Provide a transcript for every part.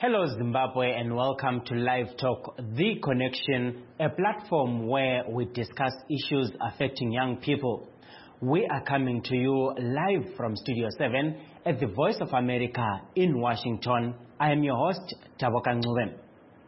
Hello Zimbabwe and welcome to Live Talk, The Connection, a platform where we discuss issues affecting young people. We are coming to you live from Studio 7 at the Voice of America in Washington. I am your host, Taboka Ngube.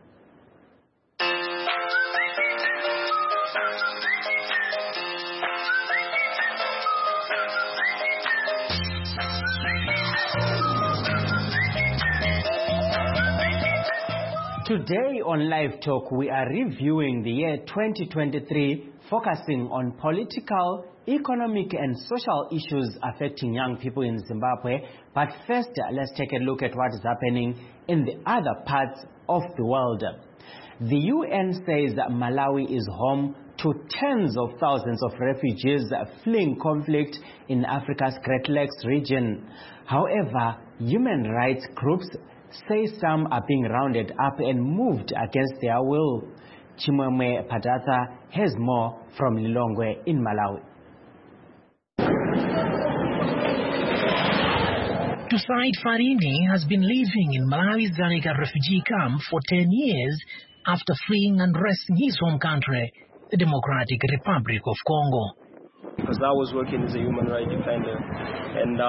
Today on Live Talk, we are reviewing the year 2023, focusing on political, economic and social issues affecting young people in Zimbabwe. But first, let's take a look at what is happening in the other parts of the world. The UN says that Malawi is home to tens of thousands of refugees fleeing conflict in Africa's Great Lakes region. However, human rights groups say some are being rounded up and moved against their will. Chimwemwe Padatha has more from Lilongwe in Malawi. Tusaid Farini has been living in Malawi's Dzaleka refugee camp for 10 years after fleeing unrest in his home country, the Democratic Republic of Congo. Because I was working as a human rights defender, and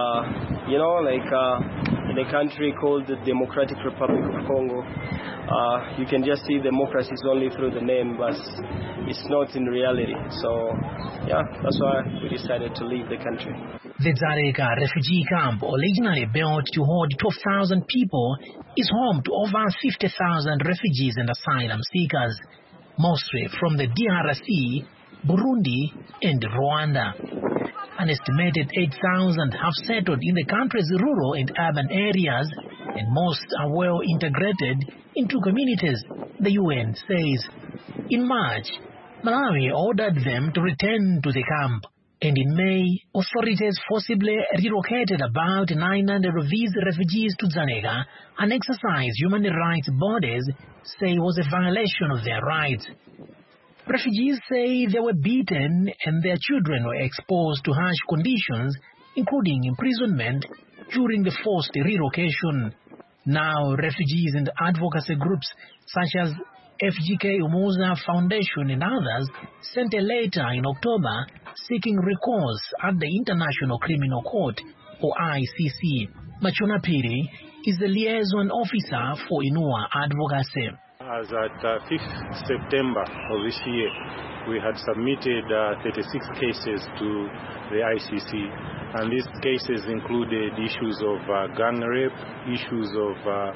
in a country called the Democratic Republic of Congo, you can just see democracy is only through the name, but it's not in reality. So, yeah, that's why we decided to leave the country. The Dzaleka refugee camp, originally built to hold 12,000 people, is home to over 50,000 refugees and asylum seekers, mostly from the DRC, Burundi and Rwanda. An estimated 8,000 have settled in the country's rural and urban areas, and most are well integrated into communities, the UN says. In March, Malawi ordered them to return to the camp, and in May, authorities forcibly relocated about 900 of these refugees to Dzaleka, an exercise human rights bodies say was a violation of their rights. Refugees say they were beaten and their children were exposed to harsh conditions, including imprisonment, during the forced relocation. Now, refugees and advocacy groups such as FGK Umuza Foundation and others sent a letter in October seeking recourse at the International Criminal Court, or ICC. Machona Piri is the liaison officer for Inua Advocacy. As at 5th September of this year, we had submitted 36 cases to the ICC, and these cases included issues of gang rape, issues of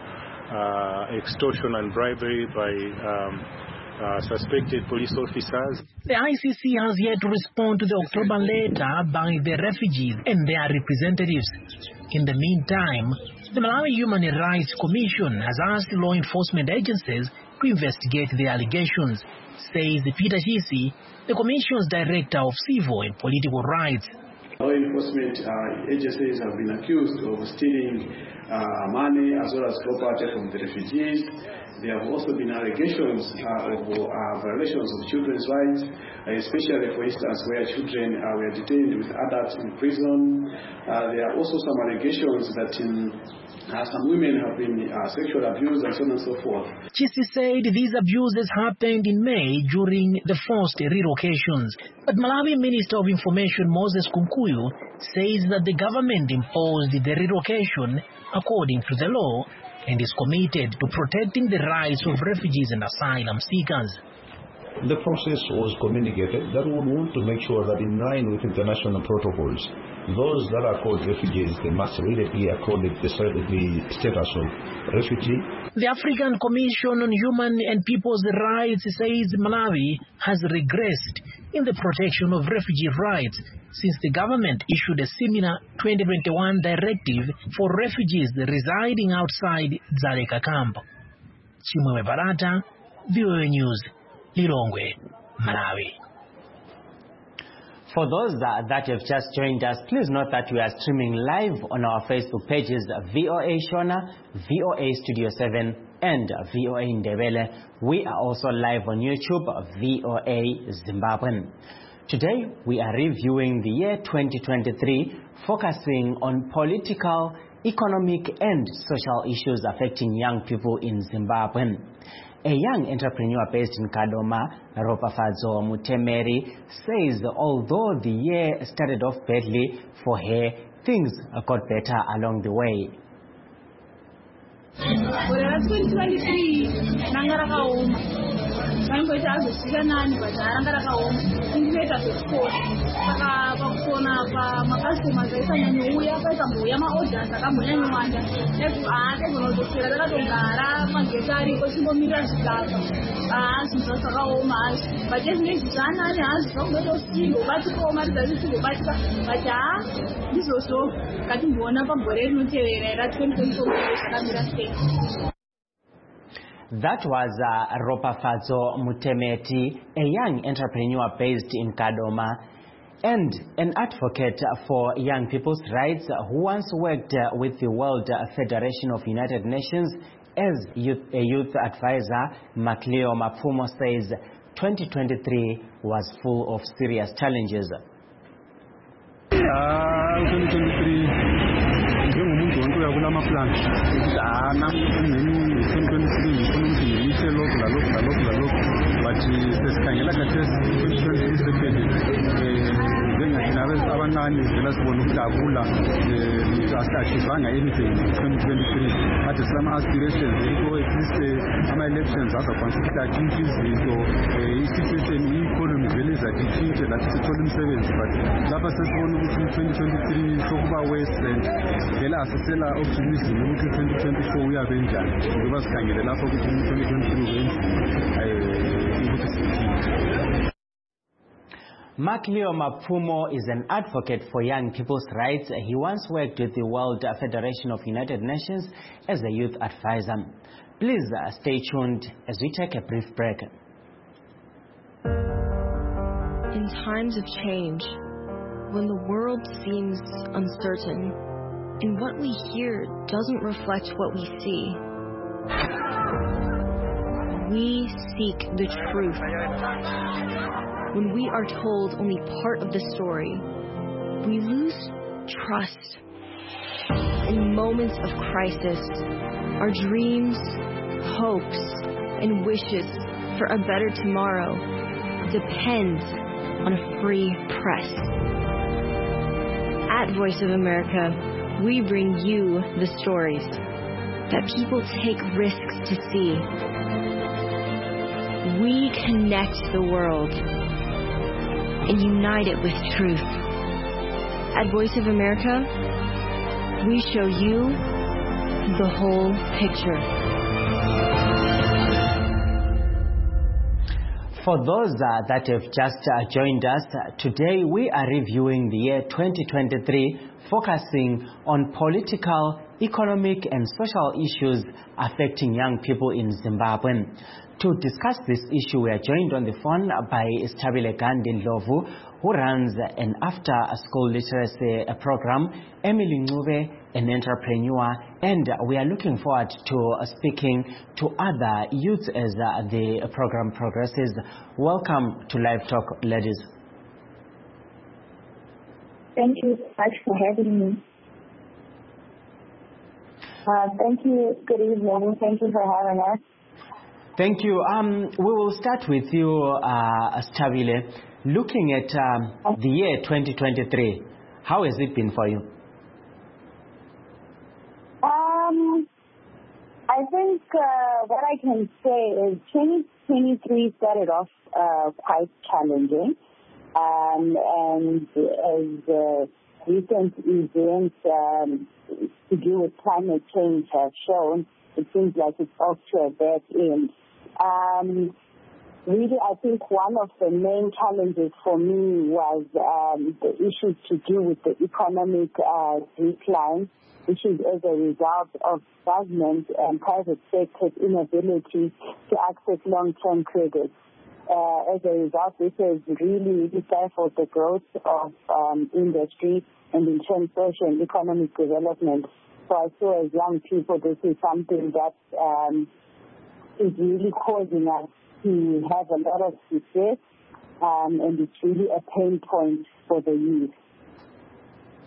extortion and bribery by suspected police officers. The ICC has yet to respond to the October letter by the refugees and their representatives. In the meantime, the Malawi Human Rights Commission has asked law enforcement agencies to investigate the allegations, says Peter Chisi, the Commission's Director of Civil and Political Rights. Law enforcement agencies have been accused of stealing money as well as property from the refugees. There have also been allegations of violations of children's rights, especially, for instance, where children were detained with adults in prison. There are also some allegations that some women have been sexually abused and so on and so forth. Chisi said these abuses happened in May during the forced relocations. But Malawi Minister of Information Moses Kunkuyu says that the government imposed the relocation according to the law and is committed to protecting the rights of refugees and asylum seekers. The process was communicated that we want to make sure that in line with international protocols, those that are called refugees, they must really be accorded the status of refugee. The African Commission on Human and People's Rights says Malawi has regressed in the protection of refugee rights since the government issued a similar 2021 directive for refugees residing outside Dzaleka camp. Chimwemwe Padatha, VOA News, Lilongwe, Malawi. For those that have just joined us, please note that we are streaming live on our Facebook pages VOA Shona, VOA Studio 7 and VOA Ndebele. We are also live on YouTube, VOA Zimbabwe. Today, we are reviewing the year 2023, focusing on political, economic and social issues affecting young people in Zimbabwe. A young entrepreneur based in Kadoma, Ropafadzo Mutemeri, says although the year started off badly for her, things got better along the way. That was Ropafadzo Mutemeti, a young entrepreneur based in Kadoma and an advocate for young people's rights who once worked with the World Federation of United Nations as a youth advisor. Macleo Mapfumo says 2023 was full of serious challenges. 2023 njengomuntu wonke uyakula amaplan dana emini 2023 ngifuna ukuthi ngilise lokhu but sesikhangela khathesi 2023 sephelile njengathina abancane vela sibona ukudabula asachivanga anything 2023 but some aspirations yiko at least ama-elections azakwanisa ukuthi atshintshe izinto i-situation i-economy vele izatitshintshe lathi sithole umsebenzi but lapha sesibona ukuthi 2023 sokuba worse and vele asisela optimism ukuthi 2024 uyabe njani ngoba sikhangele lapha ukuthi 2023 Macleo Mapfumo is an advocate for young people's rights. He once worked with the World Federation of United Nations as a youth advisor. Please stay tuned as we take a brief break. In times of change, when the world seems uncertain and what we hear doesn't reflect what we see, we seek the truth. When we are told only part of the story, we lose trust. In moments of crisis, our dreams, hopes, and wishes for a better tomorrow depend on a free press. At Voice of America, we bring you the stories that people take risks to see. We connect the world and unite it with truth. At Voice of America, we show you the whole picture. For those that have just joined us, today we are reviewing the year 2023, focusing on political, economic and social issues affecting young people in Zimbabwe. To discuss this issue, we are joined on the phone by Stabile Gandhi Ndlovu, who runs an after-school literacy program, Emily Ncube, an entrepreneur, and we are looking forward to speaking to other youths as the program progresses. Welcome to Live Talk, ladies. Thank you so much for having me. Thank you. Good evening. Thank you for having us. Thank you. We will start with you, Stabile. Looking at the year 2023, how has it been for you? I think what I can say is 2023 started off quite challenging. And as recent events to do with climate change have shown, it seems like it's off to a bad end. Really, I think one of the main challenges for me was the issues to do with the economic decline, which is as a result of government and private sector's inability to access long-term credit. As a result, this has really stifled the growth of industry and in turn social and economic development. So I feel as young people, this is something that is really causing us to have a lot of distress, and it's really a pain point for the youth.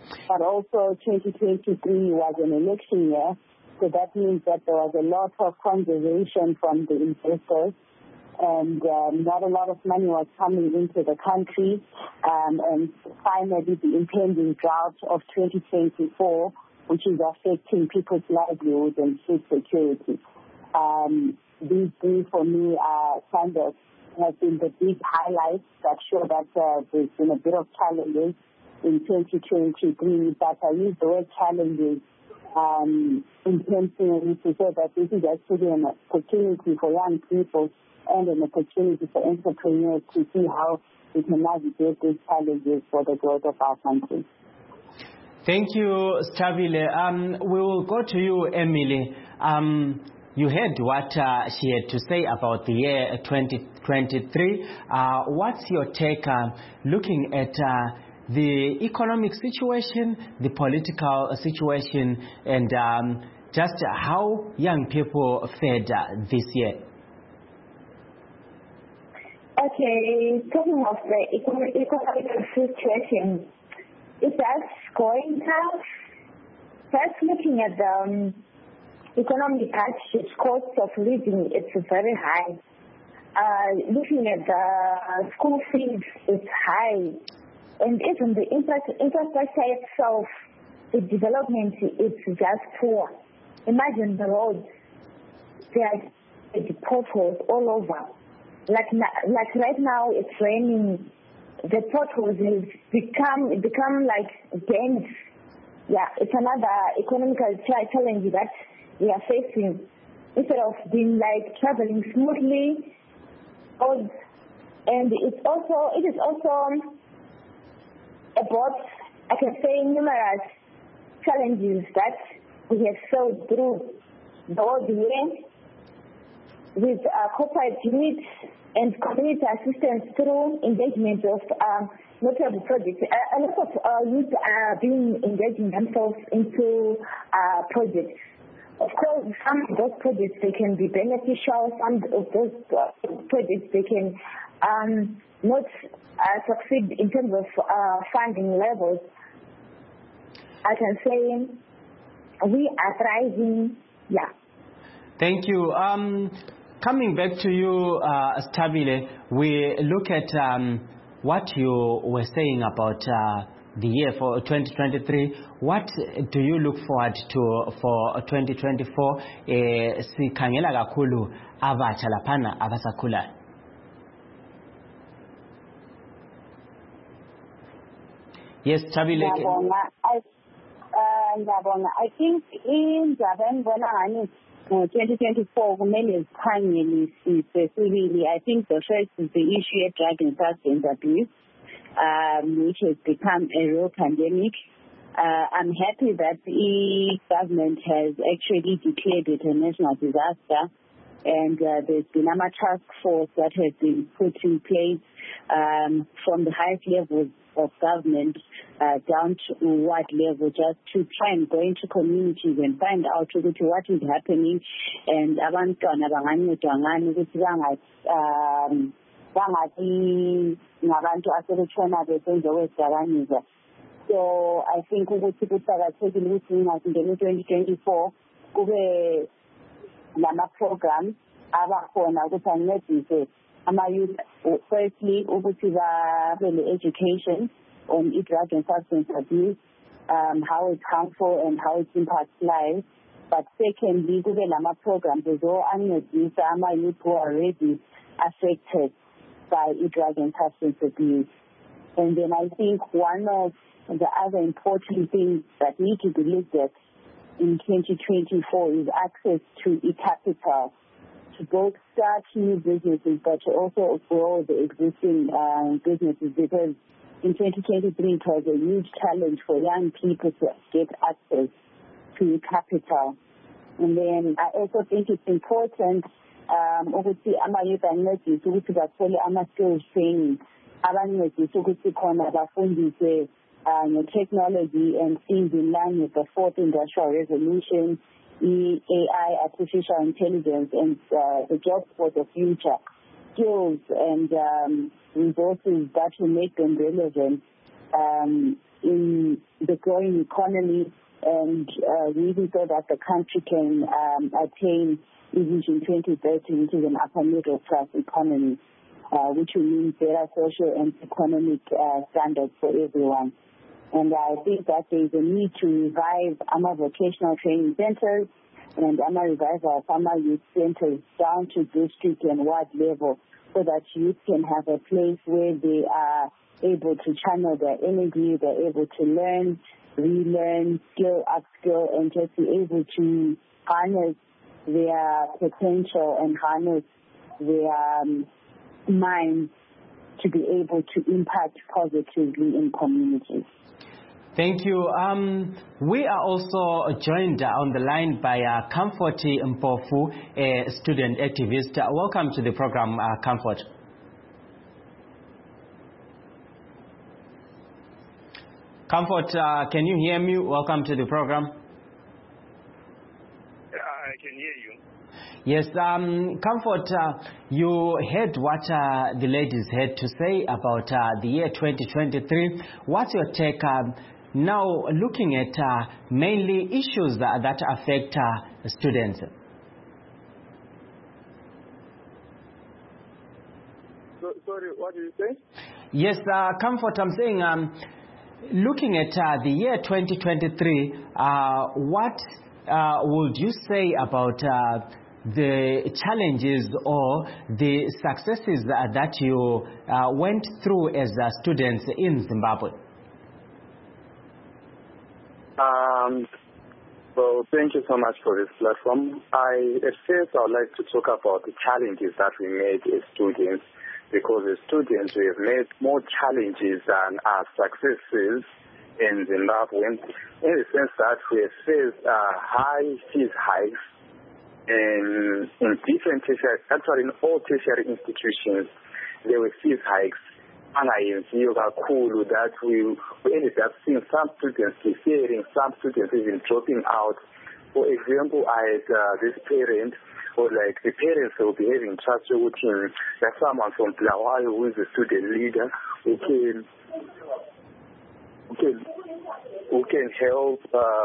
But also 2023 was an election year, so that means that there was a lot of conservation from the investors, and not a lot of money was coming into the country. And finally, the impending drought of 2024, which is affecting people's livelihoods and food security. These three, for me, are kind of have been the big highlights that show that there's been a bit of challenges in 2023. But I use the word challenges intentionally to say that this is actually an opportunity for young people and an opportunity for entrepreneurs to see how we can navigate these challenges for the growth of our country. Thank you, Stabile. We will go to you, Emily. You heard what she had to say about the year 2023. What's your take looking at the economic situation, the political situation, and just how young people fared this year? Okay, talking of the economic situation, it's going tough. First, looking at the economic attitudes, cost of living, it's very high. Looking at the school fees, it's high. And even the infrastructure itself, the development, it's just poor. Imagine the roads. There are potholes all over. Like right now, it's raining. The potholes have become like gangs. Yeah, it's another economical challenge that we are facing. Instead of being like traveling smoothly, and it is also about, I can say, numerous challenges that we have felt through the whole year with corporate units and community assistance through engagement of notable projects. A lot of youth are being engaging themselves into projects. Of course, some of those projects, they can be beneficial. Some of those projects, they can not succeed in terms of funding levels. I can say we are thriving, yeah. Thank you. Coming back to you, Stabile, we look at what you were saying about the year for 2023. What do you look forward to for 2024? Sikhangela kakhulu abatsha laphana abasakhulayo. Yes, Stabile. I think in Japan, 2024, I think the first is the issue of drug and substance abuse, which has become a real pandemic. I'm happy that the government has actually declared it a national disaster, and there's been a task force that has been put in place from the highest levels of government down to what level, just to try and go into communities and find out what is happening, and abantwana bangancedwa ngani ukuthi bangabi ngabantu asebetshona besenze kwezidakamizwa. So I think ukuthi kuqakathekile ukuthi ngingazingena 2024 kube lama-programs abakhona ukuthi ancedise ama-youth, firstly ukuthi babe le-education on drug and substance abuse, how it's harmful and how it impacts lives. But secondly, kube lama-programs ancedisa ama-youth who are already affected by drug and substance abuse. And then I think one of the other important things that need to be looked at in 2024 is access to e-capital, to both start new businesses but to also grow the existing businesses, because in 2023 it was a huge challenge for young people to get access to capital. And then I also think it's important ukuthi ama-youth ancedise ukuthi bathole ama-skills training, abancedise ukuthi khona bafundise technology and things in line with the fourth industrial revolution, AI, artificial intelligence, and the jobs for the future, skills and resources that will make them relevant in the growing economy and really so that the country can attain Vision 2030, which is an upper middle class economy, which will mean better social and economic standards for everyone. And I think that there is a need to revive our vocational training centers and revive our farmer youth centers down to district and ward level so that youth can have a place where they are able to channel their energy, they're able to learn, relearn, skill, upskill, and just be able to harness their potential and harness their minds to be able to impact positively in communities. Thank you. We are also joined on the line by Comfort Mpofu, a student activist. Welcome to the program, Comfort. Comfort, can you hear me? Welcome to the program. I can hear you. Yes, Comfort, you heard what the ladies had to say about the year 2023. What's your take now looking at mainly issues that affect students? Sorry, what did you say? Yes, Comfort, I'm saying looking at the year 2023, what would you say about the challenges or the successes that you went through as students in Zimbabwe? Well, thank you so much for this platform. At first, I would like to talk about the challenges that we made as students, because as students, we have made more challenges than our successes in Zimbabwe, in the sense that we have faced high fees hikes in different tertiary, actually in all tertiary institutions. There were fees hikes. That we ended up seeing some students deferring, some students even dropping out. For example, I had this parent, or like the parents will be having trust with him, that someone from Blawayo who is a student leader who can help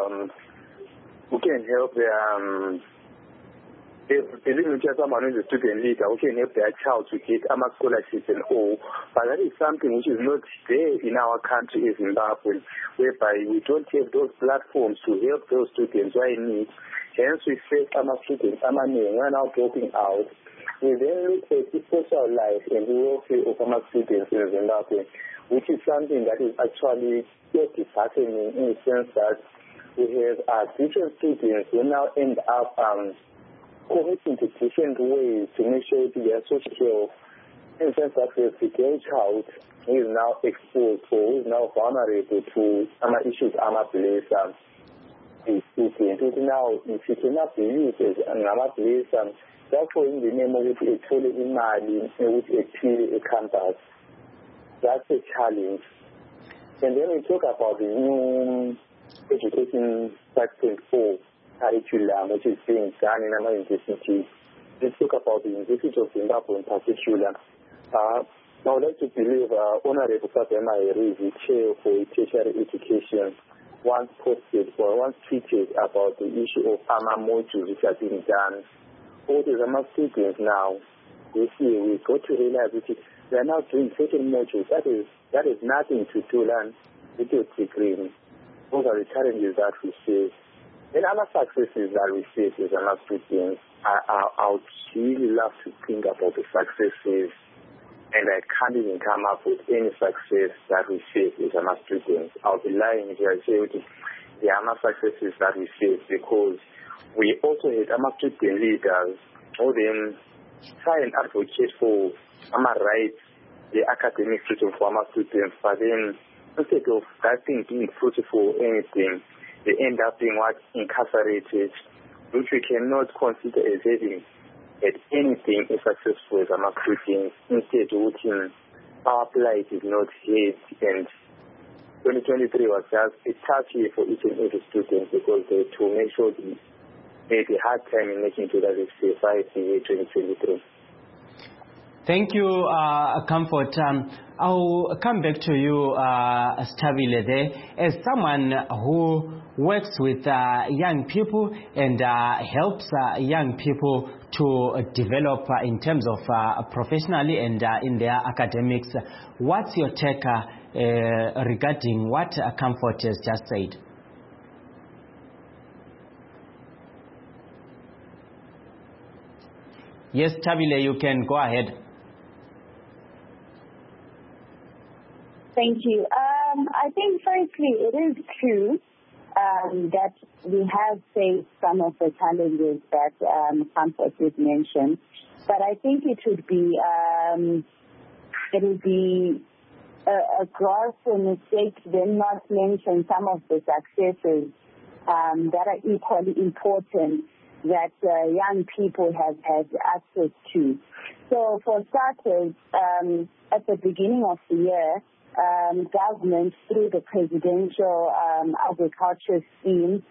someone who is a student leader who can help their child to get scholarships and all. But that is something which is not there in our country in Zimbabwe, whereby we don't have those platforms to help those students who are in need. Hence, we face our students, we are now dropping out. We then look at the social life and the welfare of our students in Zimbabwe, which is something that is actually not happening, in the sense that we have different students who now end up committing to different ways to make sure that their social health, in the sense that we have the girl child who is now exposed or who is now vulnerable to some issues, now, if you cannot be used as an amablesa, therefore in the name of it, a total imali, which a campus, that's a challenge. And then we talk about the new education 5.4 curriculum, which is being done in our universities. Let's talk about the University of Zimbabwe in particular. I would like to believe Honorable Fabema is the chair for tertiary education. Once posted or once tweeted about the issue of AMA modules which are being done. All the AMA students now, this year, we got to realize that they are now doing certain modules. That is nothing to do with your degree. Those are the challenges that we face. And other successes that we face as AMA students, I would really love to think about the successes, and I can't even come up with any success that we face as AMA students. I'll be lying if I say the AMA successes that we face, because we also had AMA student leaders who then try and advocate for AMA rights, the academic freedom for AMA students, but then instead of that thing being fruitful or anything, they end up being incarcerated, which we cannot consider as having at anything is successful as AMA students. Instead, our plight is not hit, and 2023 was just a tough year for each and every student, because they to make sure they made a hard time in making sure that they survive the year 2023. Thank you, Comfort. I'll come back to you, Stabile, there. As someone who works with young people and helps young people to develop in terms of professionally and in their academics, what's your take regarding what Comfort has just said? Yes, Tabile, you can go ahead. Thank you. I think firstly it is true that we have faced some of the challenges that Comfort did mention, but I think it would be a gross mistake to then not mention some of the successes that are equally important that young people have had access to. So for starters, at the beginning of the year, government through the presidential agriculture scheme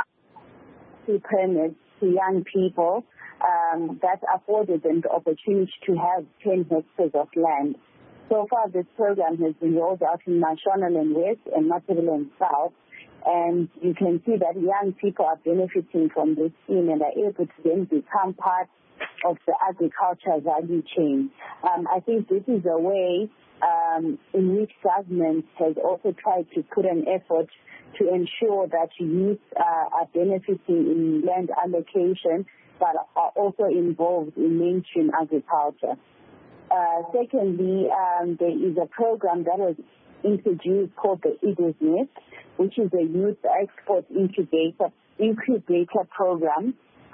permits to young people that afforded them the opportunity to have 10 hectares of land. So far this program has been rolled out in Mashonaland West and Matabeleland South, and you can see that young people are benefiting from this scheme and are able to then become part of the agriculture value chain. I think this is a way in which government has also tried to put an effort to ensure that youth are benefiting in land allocation, but are also involved in mainstream agriculture. Secondly, there is a program that was introduced called the Eagle's Nest, which is a youth export incubator program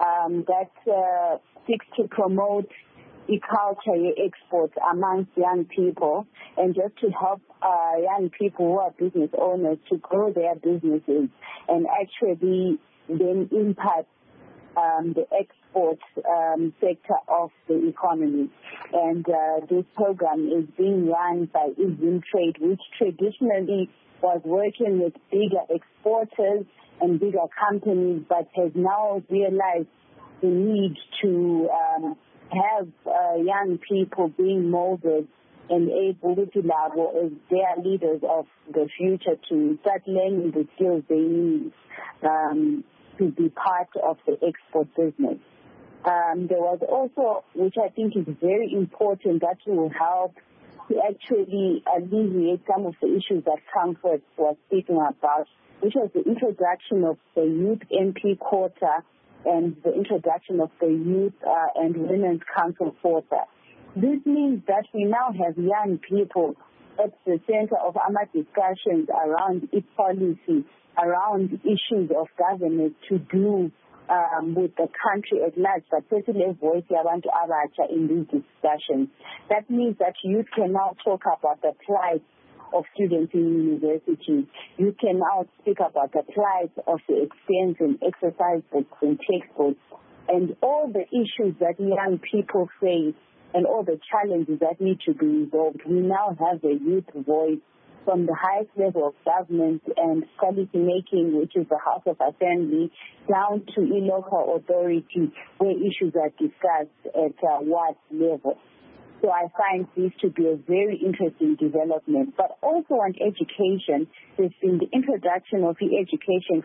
that seeks to promote agriculture exports amongst young people and just to help young people who are business owners to grow their businesses and actually then impact the export sector of the economy. And this program is being run by Izim Trade, which traditionally was working with bigger exporters and bigger companies, but has now realized the need to have young people being molded and able to level as their leaders of the future to start learning the skills they need to be part of the export business. There was also, which I think is very important, that will help to actually alleviate some of the issues that Comfort was speaking about, which was the introduction of the youth MP quota and the introduction of the youth and women's council quota. This means that we now have young people at the center of our discussions around its policy, around issues of governance to do with the country at large, but especially voice yabantu abatsha in these discussions. That means that youth can now talk about the plight of students in universities. You can now speak about the plight of the expense in exercise books and textbooks and all the issues that young people face and all the challenges that need to be resolved. We now have a youth voice from the highest level of government and policy making, which is the House of Assembly, down to a local authority where issues are discussed at ward level. So I find this to be a very interesting development. But also on education, there's been the introduction of the Education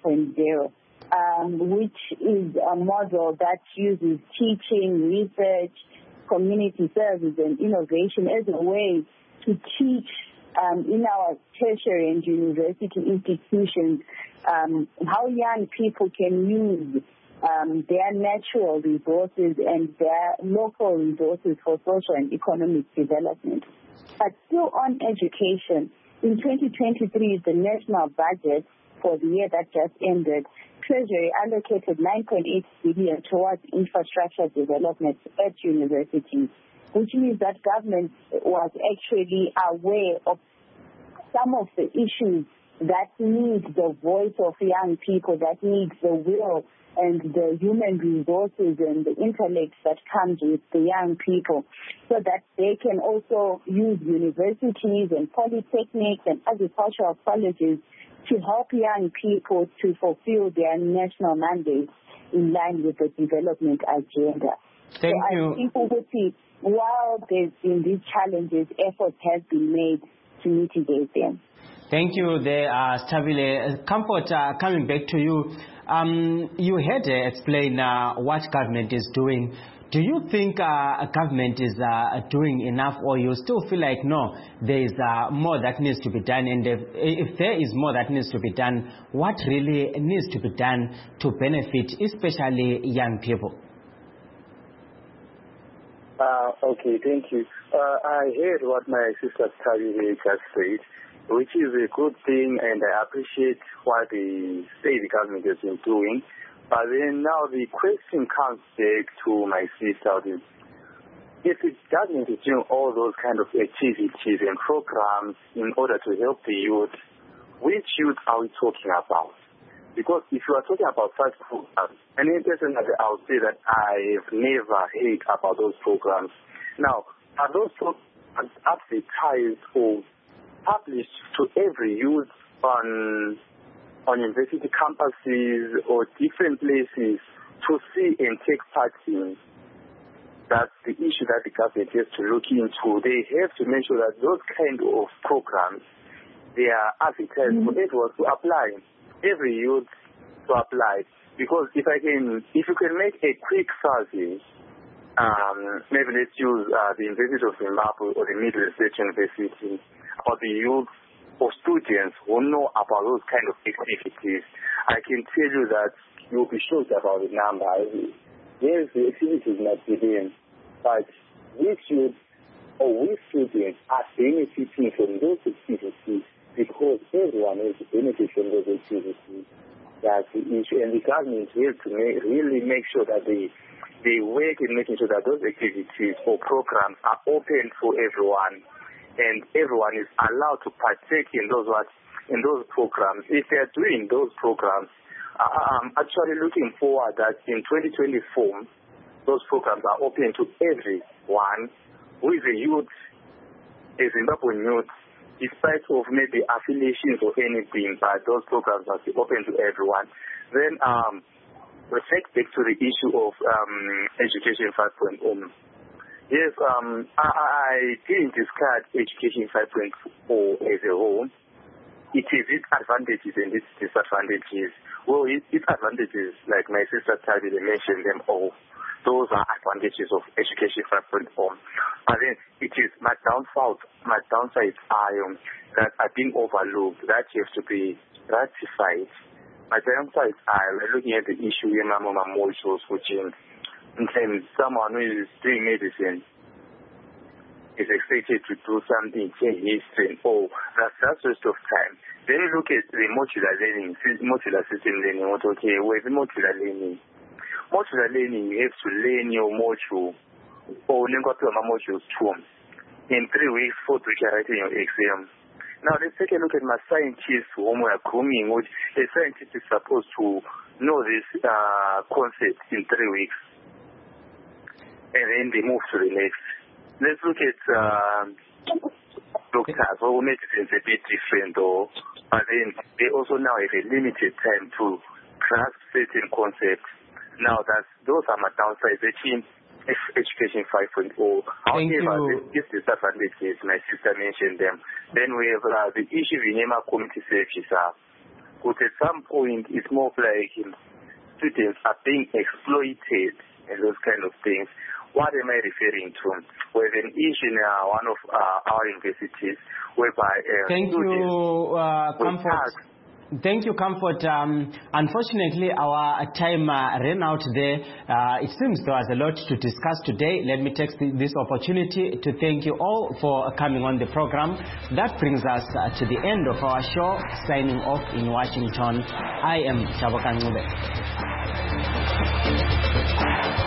5.0, which is a model that uses teaching, research, community service, and innovation as a way to teach in our tertiary and university institutions how young people can use their natural resources and their local resources for social and economic development. But still on education, in 2023, the national budget for the year that just ended, Treasury allocated 9.8 billion towards infrastructure development at universities, which means that government was actually aware of some of the issues that need the voice of young people, that needs the will and the human resources and the intellect that comes with the young people, so that they can also use universities and polytechnics and agricultural colleges to help young people to fulfill their national mandates in line with the development agenda. Thank you. I think while there's been these challenges, efforts have been made to mitigate them. Thank you there, Stabile. Comfort, coming back to you. You had to explain what government is doing. Do you think government is doing enough, or you still feel like, no, there is more that needs to be done? And if there is more that needs to be done, what really needs to be done to benefit especially young people? Okay, thank you. I heard what my sister Tabi just said, which is a good thing, and I appreciate what the state government has been doing. But then now the question comes back to my sister. If the government is doing all those kind of activities and programs in order to help the youth, which youth are we talking about? Because if you are talking about such programs, and personally I would say that I have never heard about those programs. Now, are those programs advertised or published to every youth on university campuses or different places to see and take part in? That's the issue that the government has to look into. They have to make sure that those kind of programs, they are advertised for everyone to apply, every youth to apply. Because if you can make a quick survey, maybe let's use the University of Zimbabwe or the Middle State University, about the youth or students who know about those kind of activities, I can tell you that you'll be shocked about the number. Yes, the activities might be there, but which youth or which students are benefiting from those activities, because everyone has benefit from those activities. That's the issue, and the government has to really make sure that they work in making sure that those activities or programs are open for everyone, and everyone is allowed to partake in those programs. If they are doing those programs, I'm actually looking forward that in 2024, those programs are open to everyone who is a youth, a Zimbabwean youth, despite of maybe affiliations or anything, but those programs must be open to everyone. Then reflect back to the issue of Education 5.0. Yes, I didn't discard Education 5.0 as a whole. It is its advantages and its disadvantages. Well, its advantages, like my sister Tabi mentioned them all. Those are advantages of Education 5.0. But then it is my downsides are that are being overlooked, that have to be ratified. My downsides are we're looking at the issue of Mama modules, which in terms someone who is doing medicine is expected to do something, change history, that's a waste of time. Then you look at the modular learning, modular system learning. Okay, with modular learning, you have to learn your module or link up to my modules too. In 3 weeks, 4 weeks, you're writing your exam. Now let's take a look at my scientists whom we are grooming. A scientist is supposed to know this concept in 3 weeks, and then they move to the next. Let's look at doctors. Well, medicine is a bit different though, but then they also now have a limited time to grasp certain concepts. Now those are my downsides. Education 5.0. However, these disadvantages, my sister mentioned them. Then we have the issue in Nema community services. But at some point, it's more like students are being exploited and those kind of things. What am I referring to? We have an issue in one of our universities whereby Thank you, Comfort. Thank you, Comfort. Unfortunately, our time ran out there. It seems there was a lot to discuss today. Let me take this opportunity to thank you all for coming on the program. That brings us to the end of our show. Signing off in Washington, I am Shaboka Ngube.